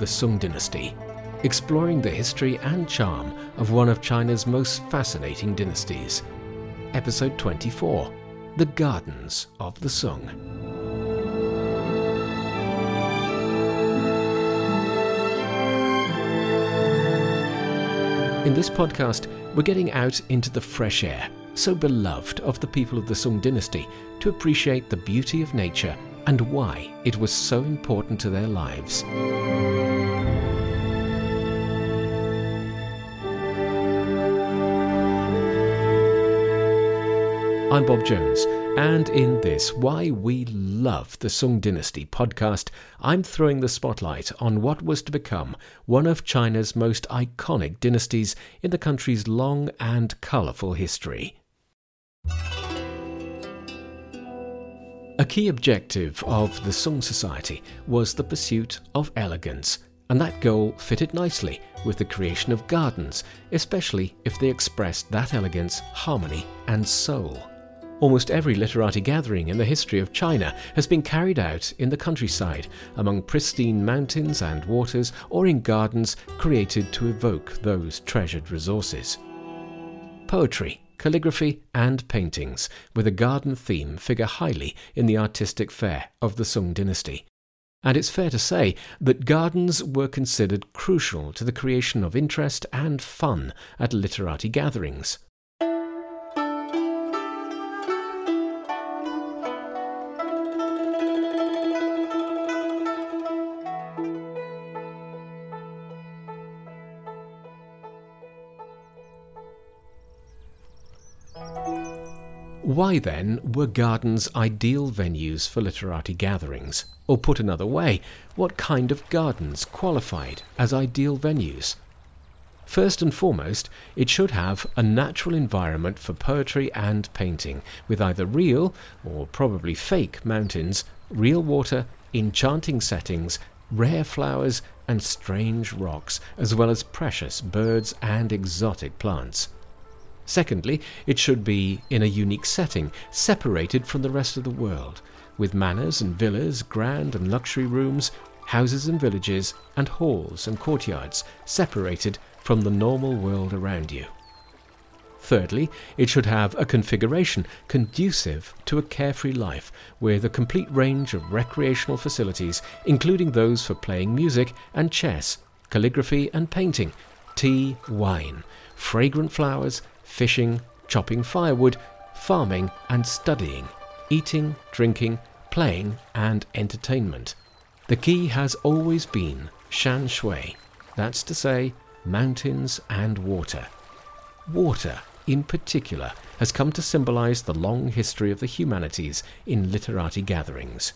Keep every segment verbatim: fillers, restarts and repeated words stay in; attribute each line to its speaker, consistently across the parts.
Speaker 1: the Song dynasty, exploring the history and charm of one of China's most fascinating dynasties. Episode twenty-four, The Gardens of the Song. In this podcast, we're getting out into the fresh air, so beloved of the people of the Song dynasty, to appreciate the beauty of nature and why it was so important to their lives. I'm Bob Jones, and in this Why We Love the Song Dynasty podcast, I'm throwing the spotlight on what was to become one of China's most iconic dynasties in the country's long and colourful history. A key objective of the Song society was the pursuit of elegance, and that goal fitted nicely with the creation of gardens, especially if they expressed that elegance, harmony and soul. Almost every literati gathering in the history of China has been carried out in the countryside, among pristine mountains and waters, or in gardens created to evoke those treasured resources. Poetry, calligraphy and paintings with a garden theme figure highly in the artistic fare of the Song dynasty. And it's fair to say that gardens were considered crucial to the creation of interest and fun at literati gatherings. Why then were gardens ideal venues for literati gatherings? Or put another way, what kind of gardens qualified as ideal venues? First and foremost, it should have a natural environment for poetry and painting, with either real, or probably fake, mountains, real water, enchanting settings, rare flowers and strange rocks, as well as precious birds and exotic plants. Secondly, it should be in a unique setting, separated from the rest of the world, with manors and villas, grand and luxury rooms, houses and villages, and halls and courtyards, separated from the normal world around you. Thirdly, it should have a configuration conducive to a carefree life, with a complete range of recreational facilities, including those for playing music and chess, calligraphy and painting, tea, wine, fragrant flowers, fishing, chopping firewood, farming and studying, eating, drinking, playing and entertainment. The key has always been shan shui, that's to say, mountains and water. Water, in particular, has come to symbolize the long history of the humanities in literati gatherings.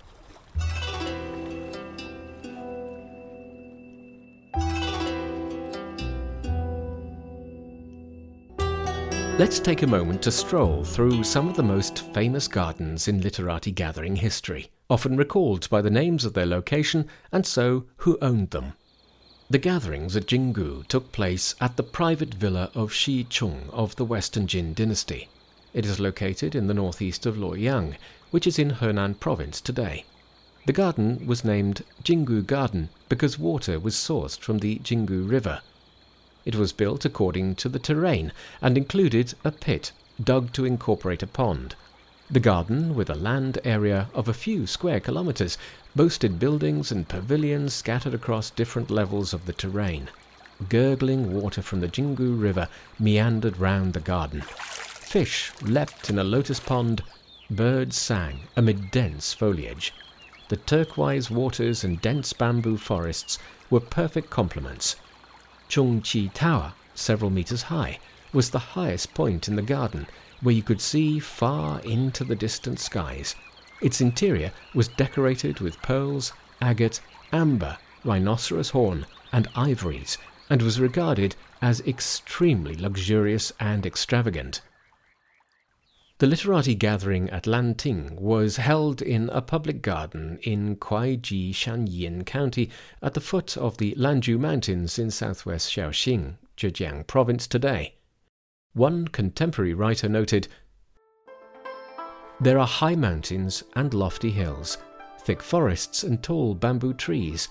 Speaker 1: Let's take a moment to stroll through some of the most famous gardens in literati gathering history, often recalled by the names of their location and so who owned them. The gatherings at Jinggu took place at the private villa of Shi Chung of the Western Jin dynasty. It is located in the northeast of Luoyang, which is in Henan province today. The garden was named Jinggu Garden because water was sourced from the Jinggu River. It was built according to the terrain and included a pit dug to incorporate a pond. The garden, with a land area of a few square kilometres, boasted buildings and pavilions scattered across different levels of the terrain. Gurgling water from the Jinggu River meandered round the garden. Fish leapt in a lotus pond. Birds sang amid dense foliage. The turquoise waters and dense bamboo forests were perfect complements. Chongqi Tower, several metres high, was the highest point in the garden, where you could see far into the distant skies. Its interior was decorated with pearls, agate, amber, rhinoceros horn, and ivories, and was regarded as extremely luxurious and extravagant. The literati gathering at Lanting was held in a public garden in Kuaiji Shanyin County at the foot of the Lanzhou Mountains in southwest Shaoxing, Zhejiang province today. One contemporary writer noted, "There are high mountains and lofty hills, thick forests and tall bamboo trees,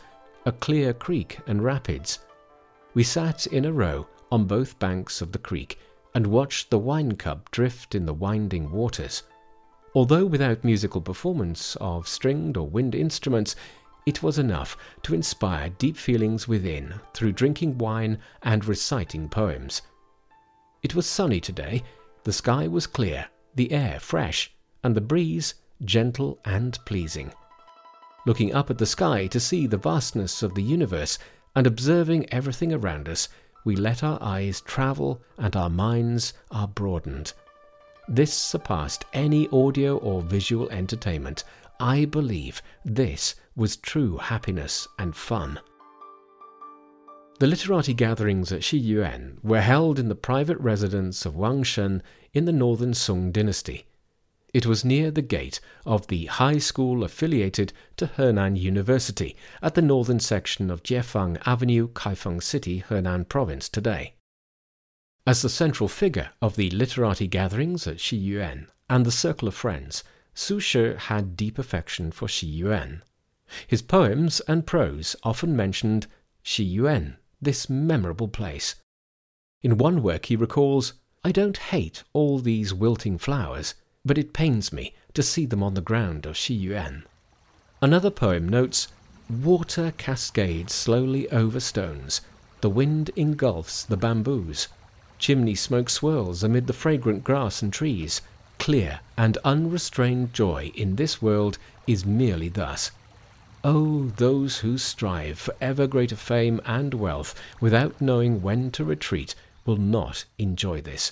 Speaker 1: a clear creek and rapids. We sat in a row on both banks of the creek and watched the wine cup drift in the winding waters. Although without musical performance of stringed or wind instruments, it was enough to inspire deep feelings within through drinking wine and reciting poems. It was sunny today, the sky was clear, the air fresh, and the breeze gentle and pleasing. Looking up at the sky to see the vastness of the universe and observing everything around us, we let our eyes travel and our minds are broadened. This surpassed any audio or visual entertainment. I believe this was true happiness and fun. The literati gatherings at Shiyuan were held in the private residence of Wang Shen in the northern Song dynasty. It was near the gate of the high school affiliated to Henan University at the northern section of Jiefang Avenue, Kaifeng City, Henan Province today. As the central figure of the literati gatherings at Shiyuan and the circle of friends, Su Shi had deep affection for Shiyuan. His poems and prose often mentioned Shiyuan, this memorable place. In one work he recalls, "I don't hate all these wilting flowers, but it pains me to see them on the ground of Shiyuan." Another poem notes, "Water cascades slowly over stones, the wind engulfs the bamboos, chimney smoke swirls amid the fragrant grass and trees. Clear and unrestrained joy in this world is merely thus. Oh, those who strive for ever greater fame and wealth without knowing when to retreat will not enjoy this."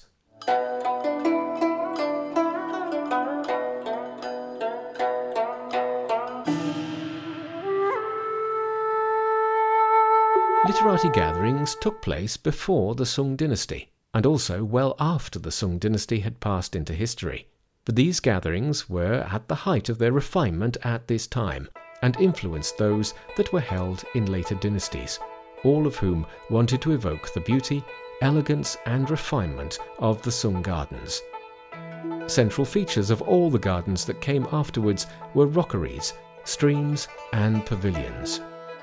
Speaker 1: Literati gatherings took place before the Song dynasty, and also well after the Song dynasty had passed into history. But these gatherings were at the height of their refinement at this time, and influenced those that were held in later dynasties, all of whom wanted to evoke the beauty, elegance and refinement of the Song gardens. Central features of all the gardens that came afterwards were rockeries, streams and pavilions.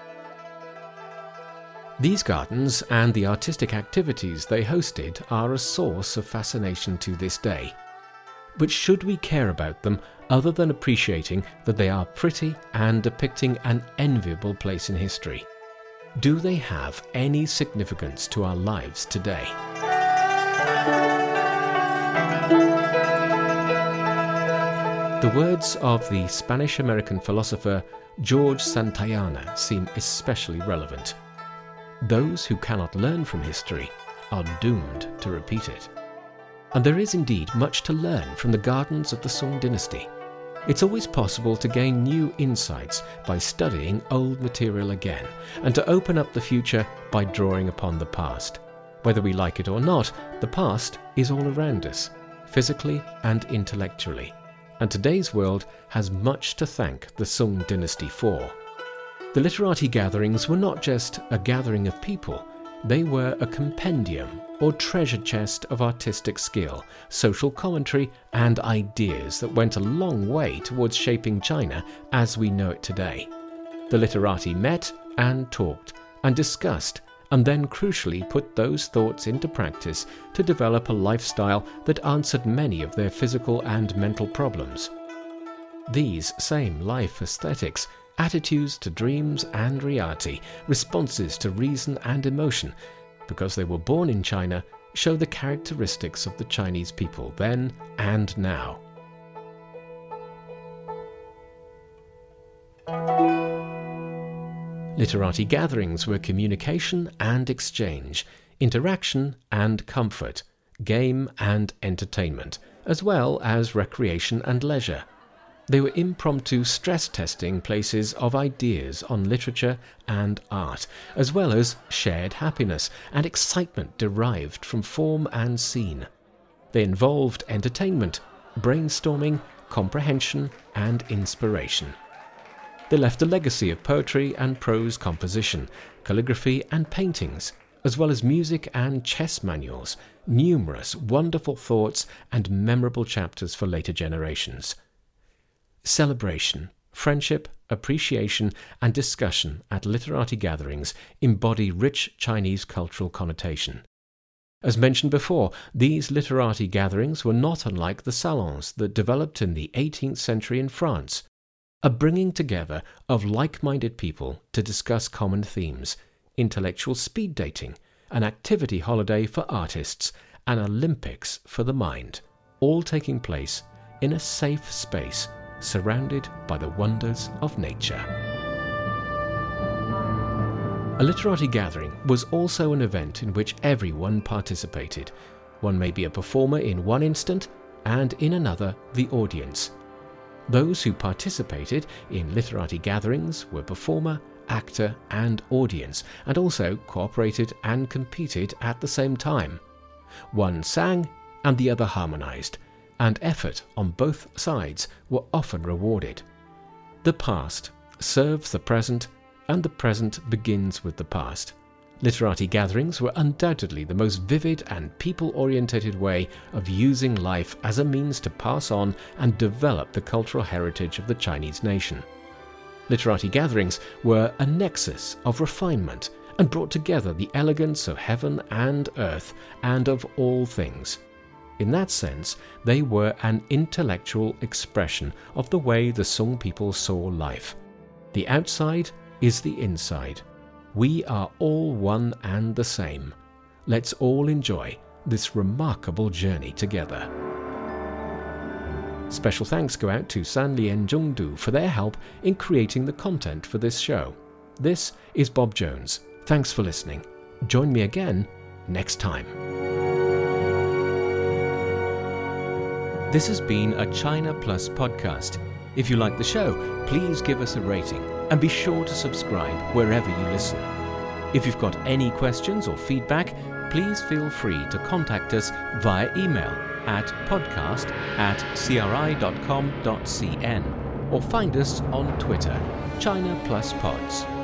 Speaker 1: These gardens and the artistic activities they hosted are a source of fascination to this day. But should we care about them other than appreciating that they are pretty and depicting an enviable place in history? Do they have any significance to our lives today? The words of the Spanish-American philosopher George Santayana seem especially relevant. Those who cannot learn from history are doomed to repeat it. And there is indeed much to learn from the gardens of the Song dynasty. It's always possible to gain new insights by studying old material again, and to open up the future by drawing upon the past. Whether we like it or not, the past is all around us, physically and intellectually. And today's world has much to thank the Song dynasty for. The literati gatherings were not just a gathering of people, they were a compendium or treasure chest of artistic skill, social commentary and ideas that went a long way towards shaping China as we know it today. The literati met and talked and discussed and then crucially put those thoughts into practice to develop a lifestyle that answered many of their physical and mental problems. These same life aesthetics, attitudes to dreams and reality, responses to reason and emotion, because they were born in China, show the characteristics of the Chinese people then and now. Literati gatherings were communication and exchange, interaction and comfort, game and entertainment, as well as recreation and leisure. They were impromptu stress-testing places of ideas on literature and art, as well as shared happiness and excitement derived from form and scene. They involved entertainment, brainstorming, comprehension, and inspiration. They left a legacy of poetry and prose composition, calligraphy and paintings, as well as music and chess manuals, numerous wonderful thoughts and memorable chapters for later generations. Celebration, Friendship, appreciation, and discussion at literati gatherings embody rich Chinese cultural connotation. As mentioned before, these literati gatherings were not unlike the salons that developed in the eighteenth century in France, a bringing together of like-minded people to discuss common themes, intellectual speed dating, an activity holiday for artists, an Olympics for the mind, all taking place in a safe space surrounded by the wonders of nature. A literati gathering was also an event in which everyone participated. One may be a performer in one instant, and in another the audience. Those who participated in literati gatherings were performer, actor, and audience, and also cooperated and competed at the same time. One sang and the other harmonized, and effort on both sides were often rewarded. The past serves the present, and the present begins with the past. Literati gatherings were undoubtedly the most vivid and people-orientated way of using life as a means to pass on and develop the cultural heritage of the Chinese nation. Literati gatherings were a nexus of refinement and brought together the elegance of heaven and earth and of all things. In that sense, they were an intellectual expression of the way the Song people saw life. The outside is the inside. We are all one and the same. Let's all enjoy this remarkable journey together. Special thanks go out to Sanlian Zhongdu for their help in creating the content for this show. This is Bob Jones. Thanks for listening. Join me again next time. This has been a China Plus podcast. If you like the show, please give us a rating and be sure to subscribe wherever you listen. If you've got any questions or feedback, please feel free to contact us via email at podcast at cri dot com dot cn or find us on Twitter, China Plus Pods.